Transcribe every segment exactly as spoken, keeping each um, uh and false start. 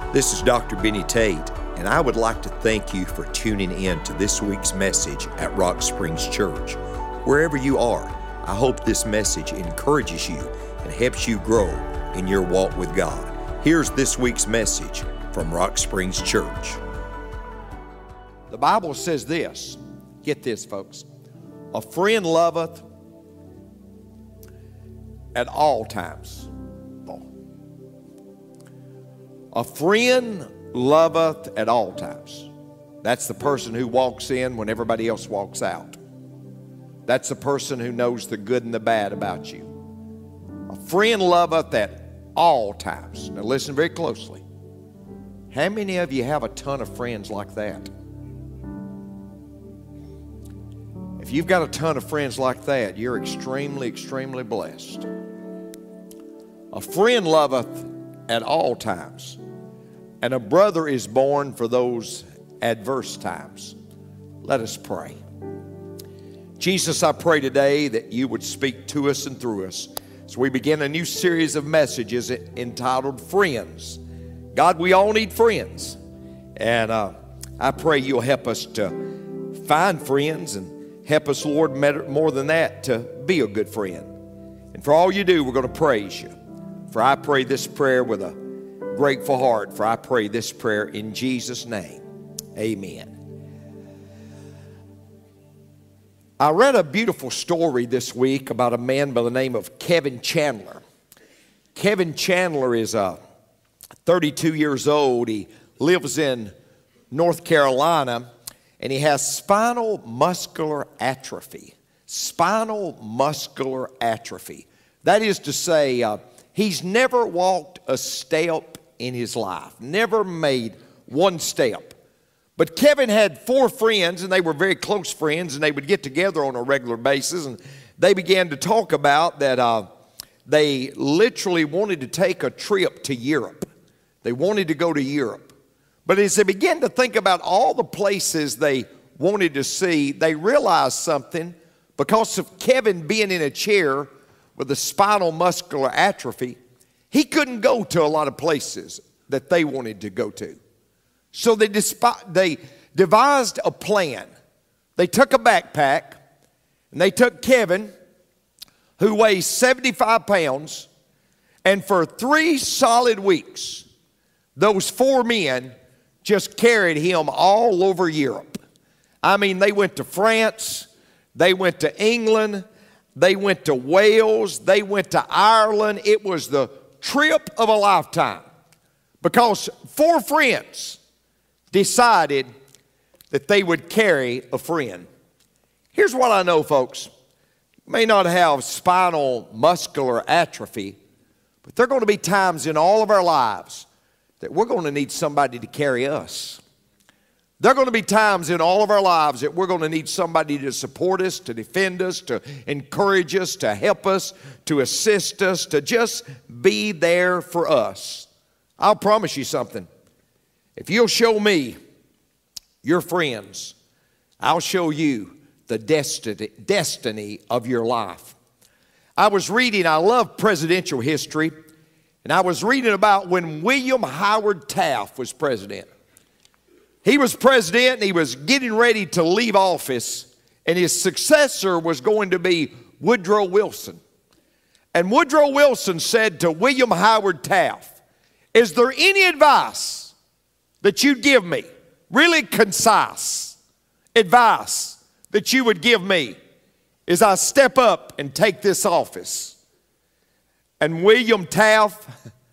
This is Doctor Benny Tate, and I would like to thank you for tuning in to this week's message at Rock Springs Church. Wherever you are, I hope this message encourages you and helps you grow in your walk with God. Here's this week's message from Rock Springs Church. The Bible says this, get this folks, a friend loveth at all times. A friend loveth at all times. That's the person who walks in when everybody else walks out. That's the person who knows the good and the bad about you. A friend loveth at all times. Now listen very closely. How many of you have a ton of friends like that? If you've got a ton of friends like that, you're extremely, extremely blessed. A friend loveth at all times, and a brother is born for those adverse times. Let us pray. Jesus, I pray today that you would speak to us and through us as we begin a new series of messages entitled Friends. God, we all need friends, and uh, I pray you'll help us to find friends and help us, Lord, more than that, to be a good friend. And for all you do, we're going to praise you. For I pray this prayer with a grateful heart, for I pray this prayer in Jesus' name. Amen. I read a beautiful story this week about a man by the name of Kevin Chandler. Kevin Chandler is uh, thirty-two years old. He lives in North Carolina, and he has spinal muscular atrophy. Spinal muscular atrophy. That is to say, uh, he's never walked a step in his life, never made one step. But Kevin had four friends, and they were very close friends, and they would get together on a regular basis, and they began to talk about that uh, they literally wanted to take a trip to Europe. They wanted to go to Europe. But as they began to think about all the places they wanted to see, they realized something. Because of Kevin being in a chair with a spinal muscular atrophy, he couldn't go to a lot of places that they wanted to go to. So they, despi- they devised a plan. They took a backpack, and they took Kevin, who weighs seventy-five pounds, and for three solid weeks, those four men just carried him all over Europe. I mean, they went to France, they went to England, they went to Wales, they went to Ireland. It was the trip of a lifetime because four friends decided that they would carry a friend. Here's what I know, folks. You may not have spinal muscular atrophy, but there are going to be times in all of our lives that we're going to need somebody to carry us. There are going to be times in all of our lives that we're going to need somebody to support us, to defend us, to encourage us, to help us, to assist us, to just be there for us. I'll promise you something. If you'll show me your friends, I'll show you the destiny, destiny of your life. I was reading, I love presidential history, and I was reading about when William Howard Taft was president. He was president, and he was getting ready to leave office, and his successor was going to be Woodrow Wilson. And Woodrow Wilson said to William Howard Taft, "Is there any advice that you'd give me, really concise advice that you would give me as I step up and take this office?" And William Taft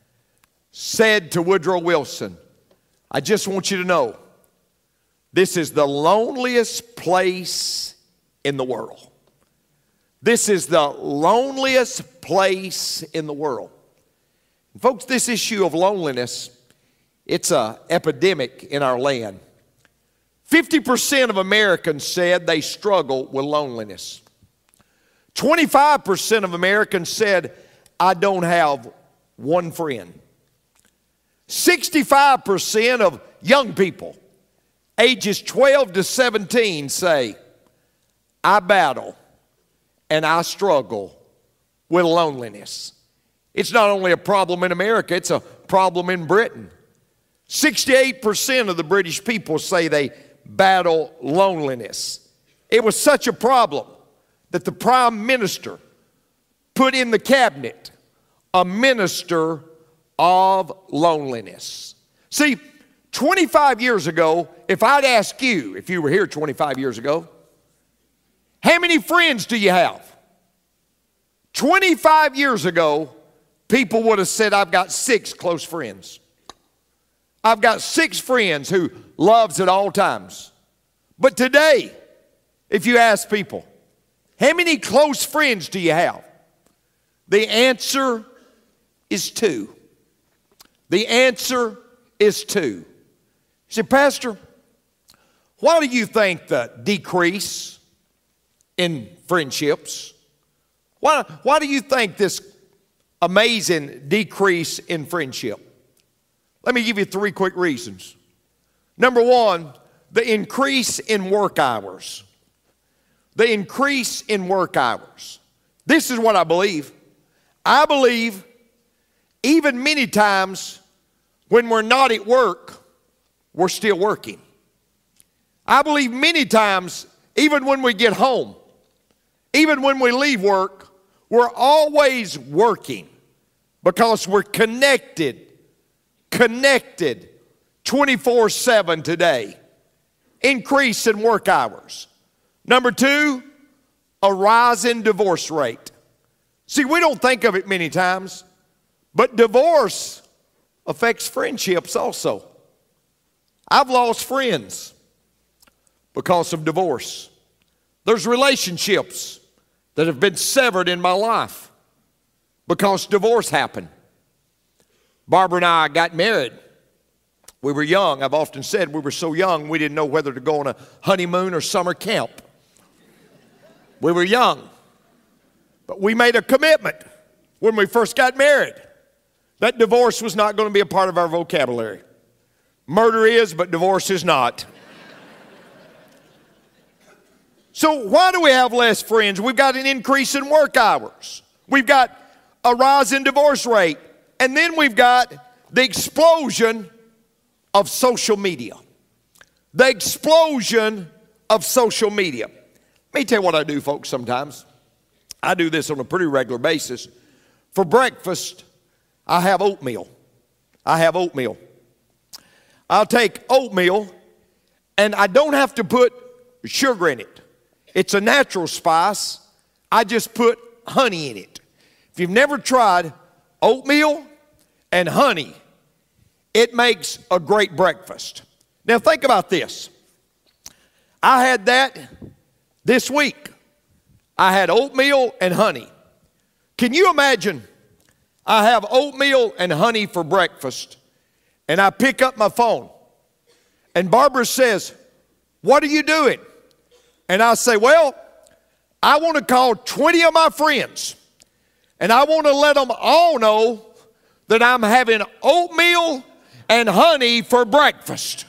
said to Woodrow Wilson, "I just want you to know, this is the loneliest place in the world. This is the loneliest place in the world." And folks, this issue of loneliness, it's an epidemic in our land. fifty percent of Americans said they struggle with loneliness. twenty-five percent of Americans said, "I don't have one friend." sixty-five percent of young people ages twelve to seventeen say, "I battle and I struggle with loneliness." It's not only a problem in America, it's a problem in Britain. sixty-eight percent of the British people say they battle loneliness. It was such a problem that the Prime Minister put in the cabinet a minister of loneliness. See, twenty-five years ago, if I'd ask you, if you were here twenty-five years ago, how many friends do you have? twenty-five years ago, people would have said, I've got six close friends. I've got six friends who loves at all times. But today, if you ask people, how many close friends do you have? The answer is two. The answer is two. You say, Pastor, why do you think the decrease in friendships? Why, why do you think this amazing decrease in friendship? Let me give you three quick reasons. Number one, the increase in work hours. The increase in work hours. This is what I believe. I believe even many times when we're not at work, we're still working. I believe many times, even when we get home, even when we leave work, we're always working because we're connected, connected twenty-four seven today. Increase in work hours. Number two, a rise in divorce rate. See, we don't think of it many times, but divorce affects friendships also. I've lost friends because of divorce. There's relationships that have been severed in my life because divorce happened. Barbara and I got married. We were young. I've often said we were so young we didn't know whether to go on a honeymoon or summer camp. We were young. But we made a commitment when we first got married that divorce was not going to be a part of our vocabulary. Murder is, but divorce is not. So why do we have less friends? We've got an increase in work hours. We've got a rise in divorce rate. And then we've got the explosion of social media. The explosion of social media. Let me tell you what I do, folks, sometimes. I do this on a pretty regular basis. For breakfast, I have oatmeal. I have oatmeal. I'll take oatmeal, and I don't have to put sugar in it. It's a natural spice. I just put honey in it. If you've never tried oatmeal and honey, it makes a great breakfast. Now think about this. I had that this week. I had oatmeal and honey. Can you imagine? I have oatmeal and honey for breakfast, and I pick up my phone, and Barbara says, "What are you doing?" And I say, "Well, I want to call twenty of my friends, and I want to let them all know that I'm having oatmeal and honey for breakfast."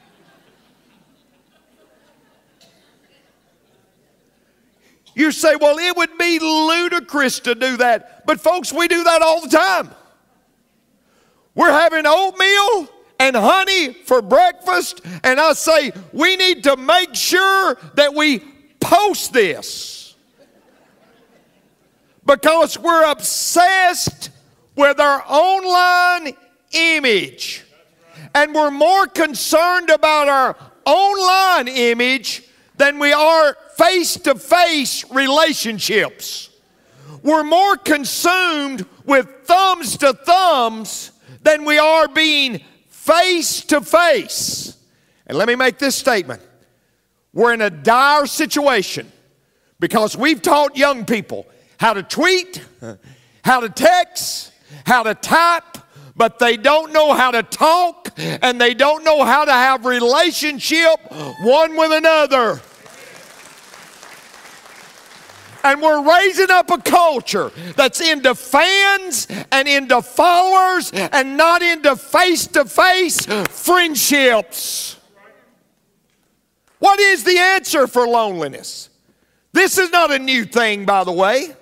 You say, well, it would be ludicrous to do that. But folks, we do that all the time. We're having oatmeal and honey for breakfast, and I say, we need to make sure that we post this. Because we're obsessed with our online image. And we're more concerned about our online image than we are face-to-face relationships. We're more consumed with thumbs to thumbs than we are being face-to-face. And let me make this statement. We're in a dire situation because we've taught young people how to tweet, how to text, how to type, but they don't know how to talk, and they don't know how to have relationship one with another. And we're raising up a culture that's into fans and into followers and not into face-to-face friendships. What is the answer for loneliness? This is not a new thing, by the way.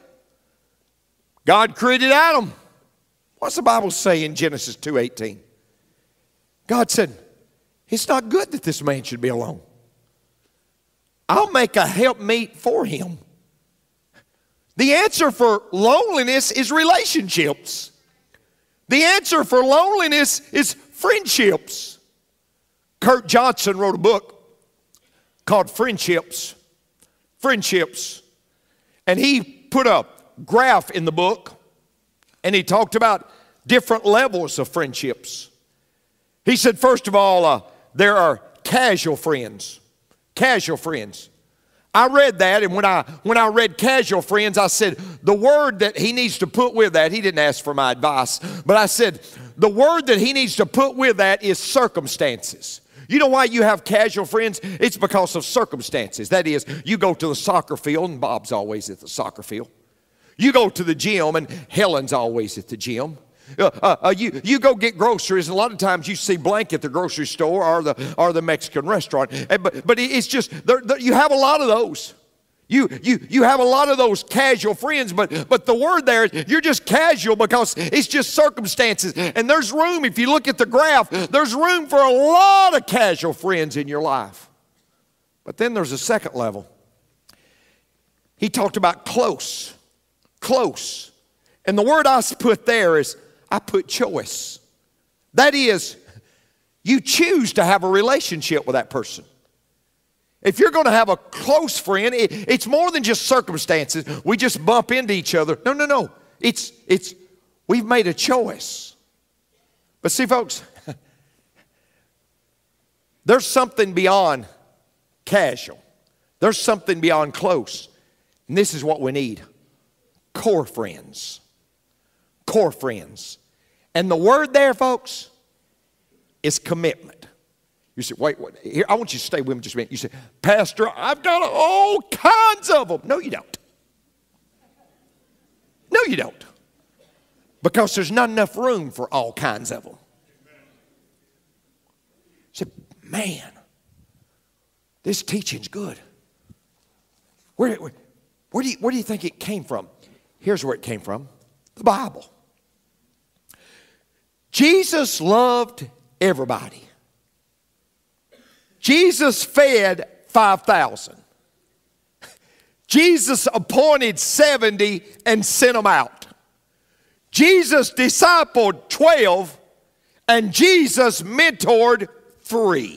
God created Adam. What's the Bible say in Genesis two eighteen? God said, it's not good that this man should be alone. I'll make a helpmeet for him. The answer for loneliness is relationships. The answer for loneliness is friendships. Kurt Johnson wrote a book called Friendships. Friendships. And he put a graph in the book, and he talked about different levels of friendships. He said, first of all, uh, there are casual friends. Casual friends. I read that, and when I when I read casual friends, I said, the word that he needs to put with that, he didn't ask for my advice, but I said, the word that he needs to put with that is circumstances. You know why you have casual friends? It's because of circumstances. That is, you go to the soccer field, and Bob's always at the soccer field. You go to the gym, and Helen's always at the gym. Uh, uh, uh, you, you go get groceries, and a lot of times you see Blank at the grocery store or the, or the Mexican restaurant. And, but, but it's just, they're, they're, you have a lot of those. You, you, you have a lot of those casual friends, but, but the word there, you're just casual because it's just circumstances. And there's room, if you look at the graph, there's room for a lot of casual friends in your life. But then there's a second level. He talked about close, close. And the word I put there is, I put choice. That is, you choose to have a relationship with that person. If you're going to have a close friend, it, it's more than just circumstances. We just bump into each other. No, no, no. It's, it's, we've made a choice. But see, folks, there's something beyond casual. There's something beyond close. And this is what we need. Core friends. Core friends. And the word there, folks, is commitment. You say, wait, wait, here, I want you to stay with me just a minute. You say, Pastor, I've got all kinds of them. No, you don't. No, you don't. Because there's not enough room for all kinds of them. You say, man, this teaching's good. Where, where, where, do you, where do you think it came from? Here's where it came from. The Bible. Jesus loved everybody. Jesus fed five thousand. Jesus appointed seventy and sent them out. Jesus discipled twelve, and Jesus mentored three.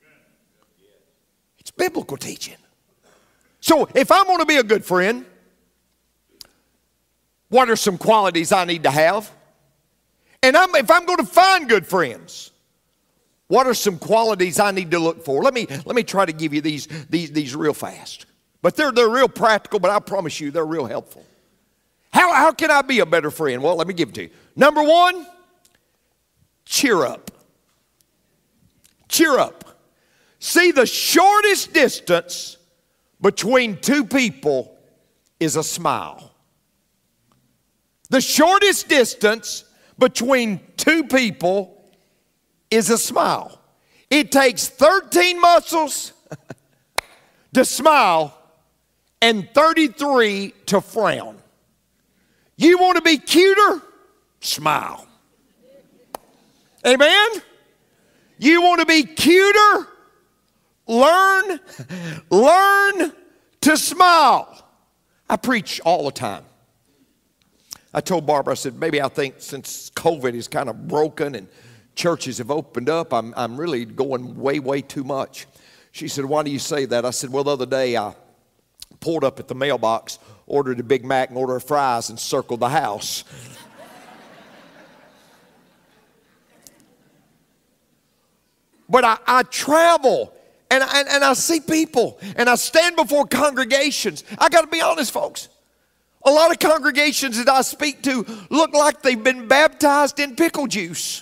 It's biblical teaching. So if I'm going to be a good friend, what are some qualities I need to have? And I'm, if I'm going to find good friends, what are some qualities I need to look for? Let me, let me try to give you these, these, these real fast. But they're, they're real practical, but I promise you they're real helpful. How, how can I be a better friend? Well, let me give it to you. Number one, cheer up. Cheer up. See, the shortest distance between two people is a smile. The shortest distance between two people is a smile. It takes thirteen muscles to smile and thirty-three to frown. You want to be cuter? Smile. Amen? You want to be cuter? Learn, learn to smile. I preach all the time. I told Barbara, I said, maybe I think since COVID is kind of broken and churches have opened up, I'm, I'm really going way, way too much. She said, why do you say that? I said, well, the other day I pulled up at the mailbox, ordered a Big Mac and ordered of fries and circled the house. But I, I travel and, and, and I see people and I stand before congregations. I got to be honest, folks. A lot of congregations that I speak to look like they've been baptized in pickle juice.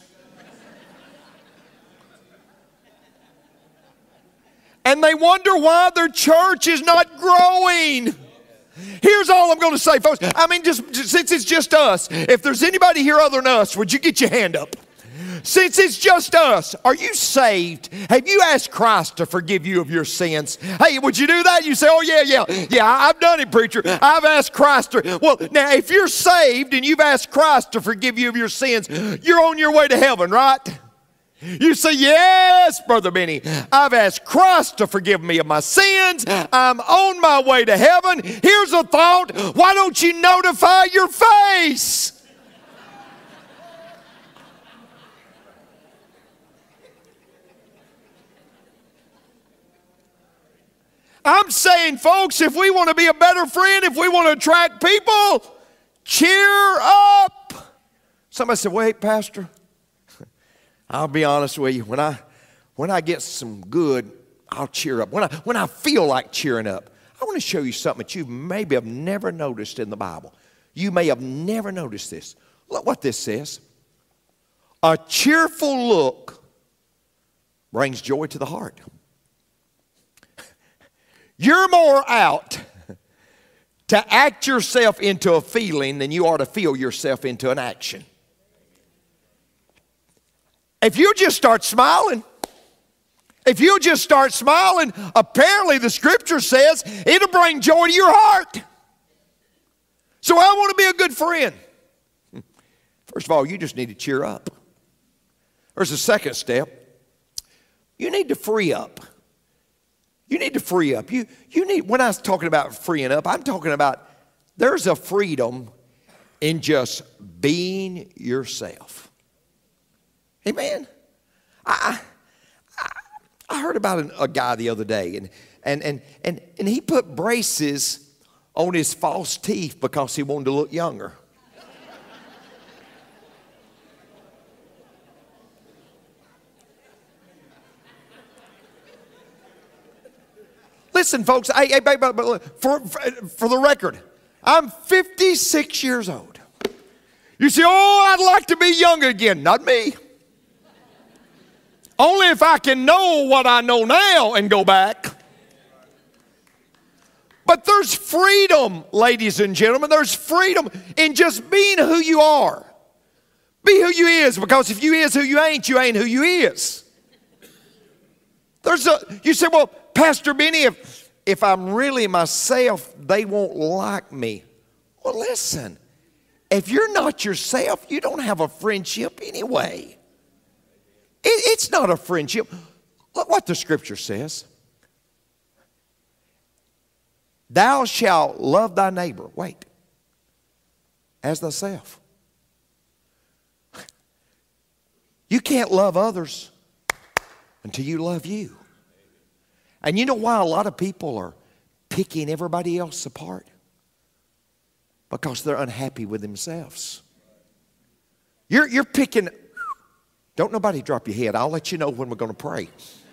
And they wonder why their church is not growing. Here's all I'm going to say, folks. I mean, just, just since it's just us, if there's anybody here other than us, would you get your hand up? Since it's just us, are you saved? Have you asked Christ to forgive you of your sins? Hey, would you do that? You say, oh, yeah, yeah. Yeah, I've done it, preacher. I've asked Christ to. Well, now, if you're saved and you've asked Christ to forgive you of your sins, you're on your way to heaven, right? You say, yes, Brother Benny, I've asked Christ to forgive me of my sins. I'm on my way to heaven. Here's a thought. Why don't you notify your face? I'm saying, folks, if we want to be a better friend, if we want to attract people, cheer up. Somebody said, wait, Pastor, I'll be honest with you. When I, when I get some good, I'll cheer up. When I, when I feel like cheering up, I want to show you something that you maybe have never noticed in the Bible. You may have never noticed this. Look what this says. A cheerful look brings joy to the heart. You're more out to act yourself into a feeling than you are to feel yourself into an action. If you just start smiling, if you just start smiling, apparently the scripture says it'll bring joy to your heart. So I want to be a good friend. First of all, you just need to cheer up. There's a second step. You need to free up. You need to free up. You, you need, when I was talking about freeing up, I'm talking about there's a freedom in just being yourself. Amen. I, I, I heard about an, a guy the other day, and, and, and, and, and he put braces on his false teeth because he wanted to look younger. Listen, folks, I, I, I, for, for, for the record, I'm fifty-six years old. You say, oh, I'd like to be young again. Not me. Only if I can know what I know now and go back. But there's freedom, ladies and gentlemen. There's freedom in just being who you are. Be who you is, because if you is who you ain't, you ain't who you is. There's a, you say, well, Pastor Benny, if, if I'm really myself, they won't like me. Well, listen, if you're not yourself, you don't have a friendship anyway. It, it's not a friendship. Look what the scripture says. Thou shalt love thy neighbor. Wait. As thyself. You can't love others until you love you. And you know why a lot of people are picking everybody else apart? Because they're unhappy with themselves. You're, you're picking, don't nobody drop your head. I'll let you know when we're going to pray.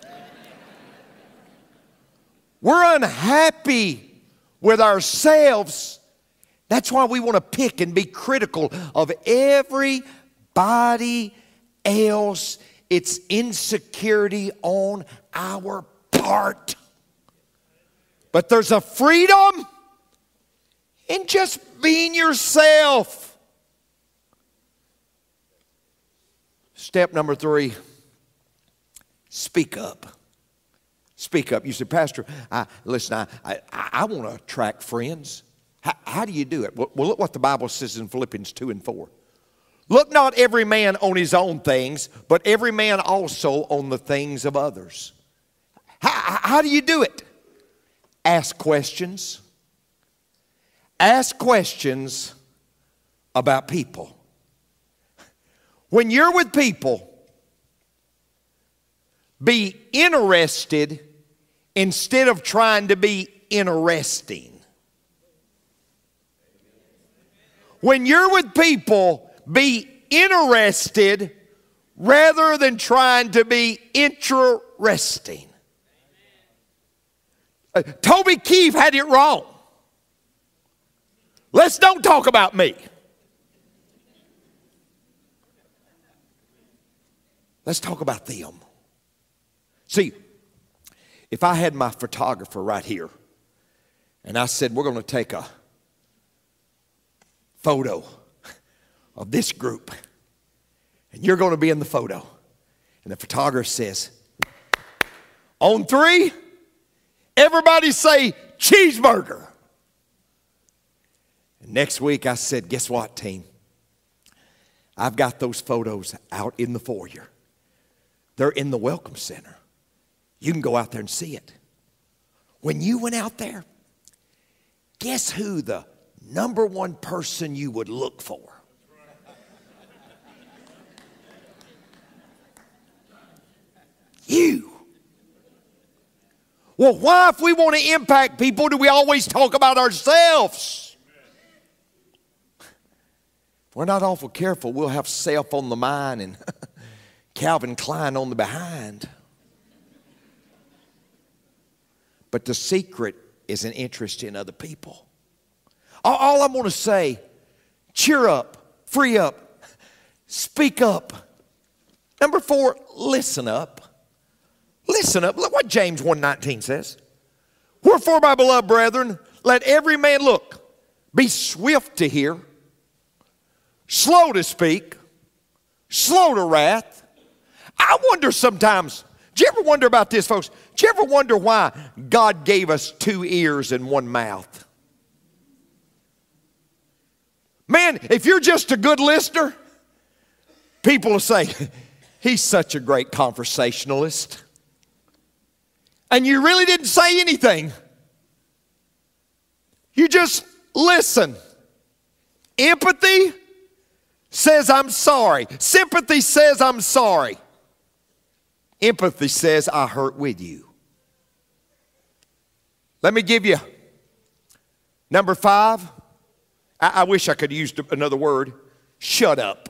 We're unhappy with ourselves. That's why we want to pick and be critical of everybody else. It's insecurity on our part. But there's a freedom in just being yourself. Step number three, speak up. Speak up. You say, Pastor, I, listen, I, I, I want to attract friends. How, how do you do it? Well, look what the Bible says in Philippians two and four. Look not every man on his own things, but every man also on the things of others. How, how do you do it? Ask questions. Ask questions about people. When you're with people, be interested instead of trying to be interesting. When you're with people, be interested rather than trying to be interesting. Uh, Toby Keith had it wrong. Let's don't talk about me. Let's talk about them. See, if I had my photographer right here and I said, we're going to take a photo of this group and you're going to be in the photo, and the photographer says, on three, everybody say cheeseburger. And next week I said, guess what, team? I've got those photos out in the foyer. They're in the Welcome Center. You can go out there and see it. When you went out there, guess who the number one person you would look for? You. Well, why, if we want to impact people, do we always talk about ourselves? If we're not awful careful, we'll have self on the mind and Calvin Klein on the behind. But the secret is an interest in other people. All, all I'm going to say, cheer up, free up, speak up. Number four, listen up. Listen up. Look what James one nineteen says. Wherefore, my beloved brethren, let every man look, be swift to hear, slow to speak, slow to wrath. I wonder sometimes, do you ever wonder about this, folks? Do you ever wonder why God gave us two ears and one mouth? Man, if you're just a good listener, people will say, he's such a great conversationalist. And you really didn't say anything. You just listen. Empathy says, I'm sorry. Sympathy says, I'm sorry. Empathy says, I hurt with you. Let me give you number five. I, I wish I could have used another word. Shut up.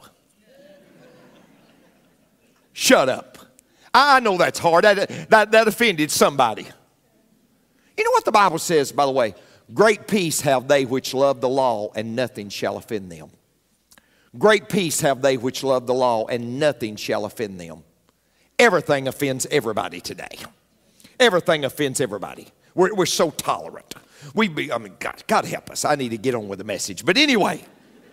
Shut up. I know that's hard. That, that, that offended somebody. You know what the Bible says, by the way? Great peace have they which love the law, and nothing shall offend them. Great peace have they which love the law, and nothing shall offend them. Everything offends everybody today. Everything offends everybody. We're, we're so tolerant. We be, I mean, God, God help us. I need to get on with the message. But anyway,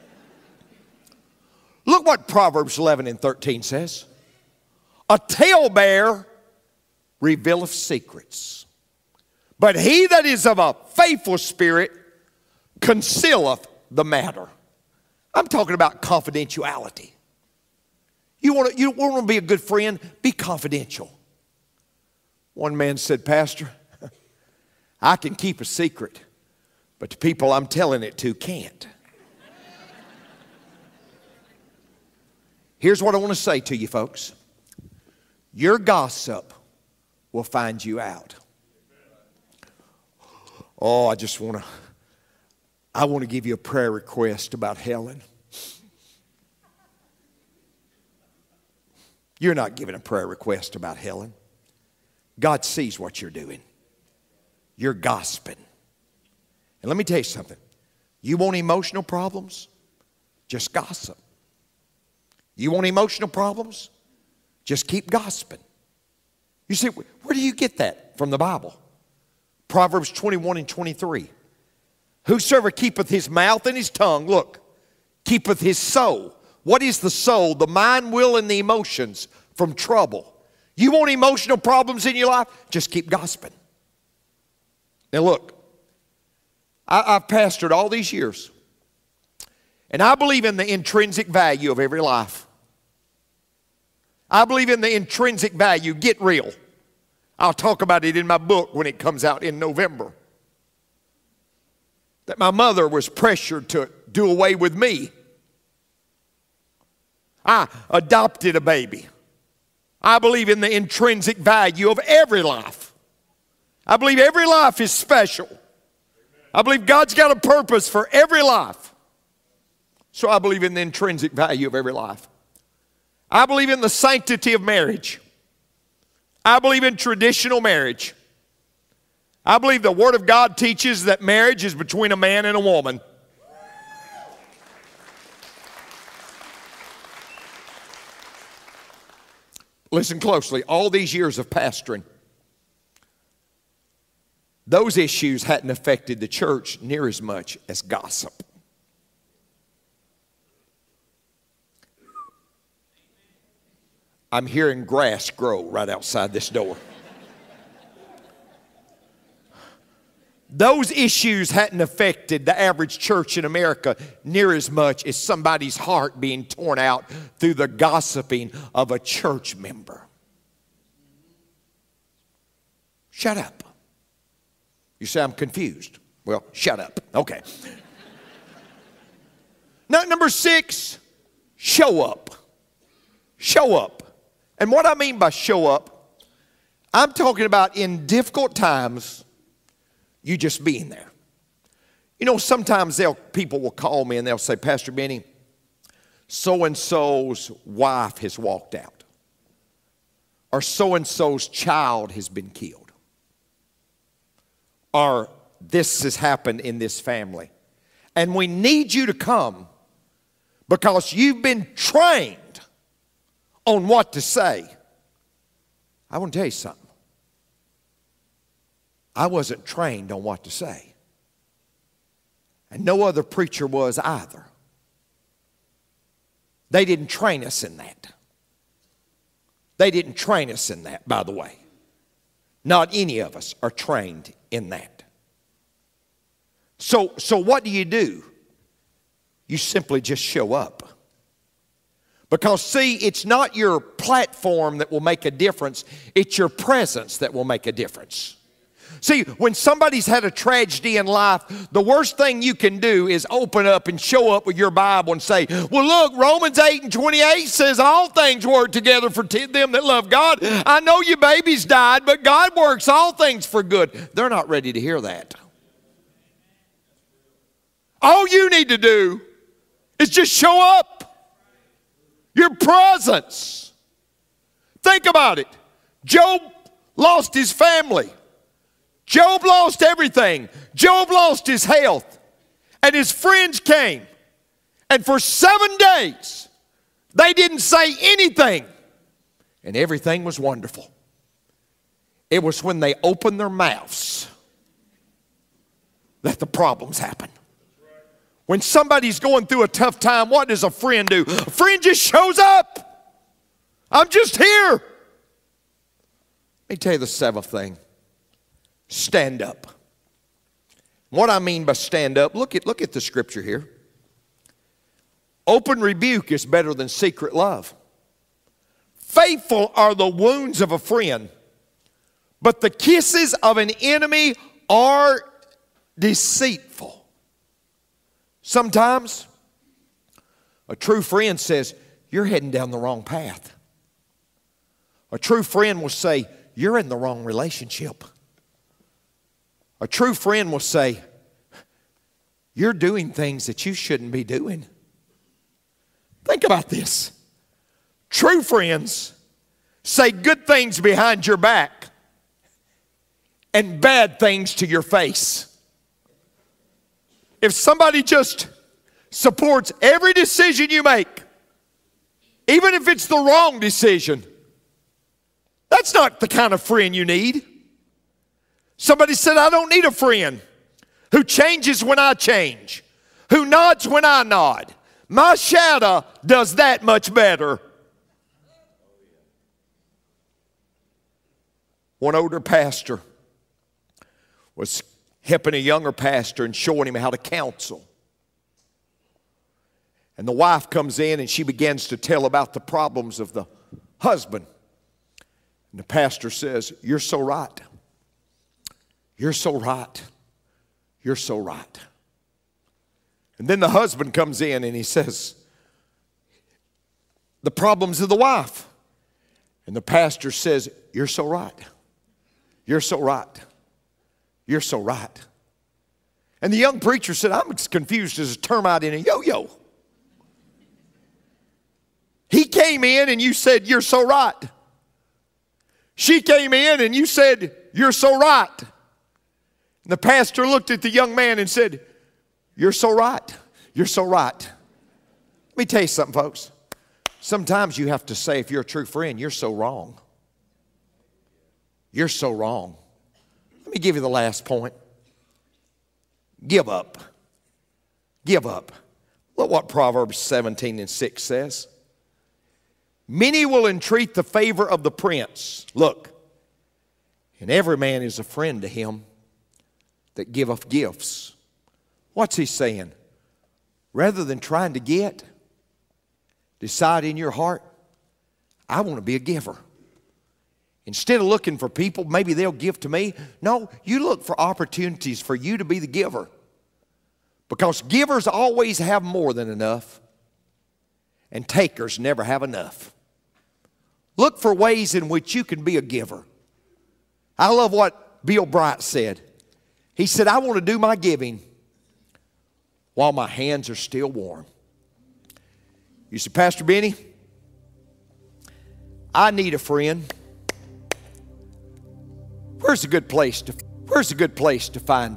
look what Proverbs eleven and thirteen says. A talebearer revealeth secrets, but he that is of a faithful spirit concealeth the matter. I'm talking about confidentiality. You want to, you want to be a good friend? Be confidential. One man said, Pastor, I can keep a secret, but the people I'm telling it to can't. Here's what I want to say to you folks. Your gossip will find you out. Oh, I just want to, I want to give you a prayer request about Helen. You're not giving a prayer request about Helen. God sees what you're doing. You're gossiping. And let me tell you something. You want emotional problems? Just gossip. You want emotional problems? Just keep gossiping. You say, where do you get that? From the Bible. Proverbs twenty-one and twenty-three. Whosoever keepeth his mouth and his tongue, look, keepeth his soul. What is the soul? The mind, will, and the emotions from trouble. You want emotional problems in your life? Just keep gossiping. Now look, I, I've pastored all these years, and I believe in the intrinsic value of every life. I believe in the intrinsic value. Get real. I'll talk about it in my book when it comes out in November. That my mother was pressured to do away with me. I adopted a baby. I believe in the intrinsic value of every life. I believe every life is special. I believe God's got a purpose for every life. So I believe in the intrinsic value of every life. I believe in the sanctity of marriage. I believe in traditional marriage. I believe the Word of God teaches that marriage is between a man and a woman. Listen closely. All these years of pastoring, those issues hadn't affected the church near as much as gossip. I'm hearing grass grow right outside this door. Those issues hadn't affected the average church in America near as much as somebody's heart being torn out through the gossiping of a church member. Shut up. You say, I'm confused. Well, shut up. Okay. Now, number six, show up. Show up. And what I mean by show up, I'm talking about in difficult times, you just being there. You know, sometimes they'll, people will call me and they'll say, Pastor Benny, so-and-so's wife has walked out. Or so-and-so's child has been killed. Or this has happened in this family. And we need you to come because you've been trained on what to say. I want to tell you something. I wasn't trained on what to say. And no other preacher was either. They didn't train us in that. They didn't train us in that, by the way. Not any of us are trained in that. So, so what do you do? You simply just show up. Because see, it's not your platform that will make a difference. It's your presence that will make a difference. See, when somebody's had a tragedy in life, the worst thing you can do is open up and show up with your Bible and say, well, look, Romans eight and twenty-eight says all things work together for them that love God. I know your baby's died, but God works all things for good. They're not ready to hear that. All you need to do is just show up. Your presence. Think about it. Job lost his family. Job lost everything. Job lost his health. And his friends came. And for seven days, they didn't say anything. And everything was wonderful. It was when they opened their mouths that the problems happened. When somebody's going through a tough time, what does a friend do? A friend just shows up. I'm just here. Let me tell you the seventh thing. Stand up. What I mean by stand up, look at, look at the scripture here. Open rebuke is better than secret love. Faithful are the wounds of a friend, but the kisses of an enemy are deceitful. Sometimes a true friend says, you're heading down the wrong path. A true friend will say, you're in the wrong relationship. A true friend will say, you're doing things that you shouldn't be doing. Think about this. True friends say good things behind your back and bad things to your face. If somebody just supports every decision you make, even if it's the wrong decision, that's not the kind of friend you need. Somebody said, I don't need a friend who changes when I change, who nods when I nod. My shadow does that much better. One older pastor was helping a younger pastor and showing him how to counsel. And the wife comes in and she begins to tell about the problems of the husband. And the pastor says, you're so right. You're so right. You're so right. And then the husband comes in and he says, the problems of the wife. And the pastor says, you're so right. You're so right. You're so right. And the young preacher said, I'm as confused as a termite in a yo-yo. He came in and you said, you're so right. She came in and you said, you're so right. And the pastor looked at the young man and said, you're so right. You're so right. Let me tell you something, folks. Sometimes you have to say, if you're a true friend, you're so wrong. You're so wrong. Let me give you the last point. Give up. Give up. Look what Proverbs seventeen and six says. Many will entreat the favor of the prince. Look, and every man is a friend to him that giveth gifts. What's he saying? Rather than trying to get, decide in your heart, I want to be a giver. Instead of looking for people, maybe they'll give to me. No, you look for opportunities for you to be the giver. Because givers always have more than enough, and takers never have enough. Look for ways in which you can be a giver. I love what Bill Bright said. He said, I want to do my giving while my hands are still warm. You say, Pastor Benny, I need a friend. Where's a good place to, where's a good place to find